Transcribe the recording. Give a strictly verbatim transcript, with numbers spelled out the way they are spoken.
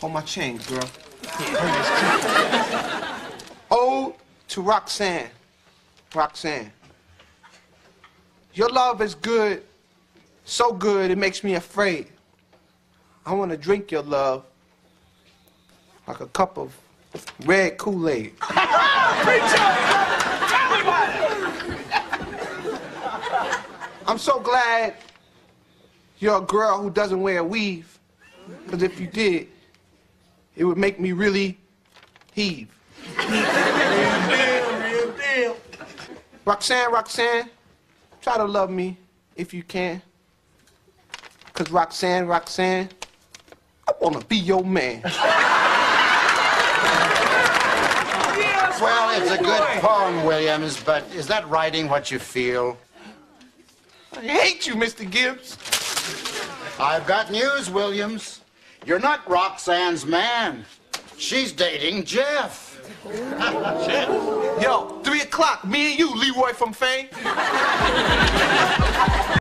Hold my chain, girl. Ode to Roxanne. Roxanne. Your love is good, so good it makes me afraid. I want to drink your love like a cup of red Kool-Aid. I'm so glad you're a girl who doesn't wear a weave, because if you did, it would make me really heave. Real deal, real deal. Roxanne, Roxanne, try to love me if you can. Because Roxanne, Roxanne, I want to be your man. Well, it's a good poem, Williams, but is that writing what you feel? I hate you, Mister Gibbs. I've got news, Williams. You're not Roxanne's man. She's dating Jeff. Yo, three o'clock, me and you, Leroy from Fame.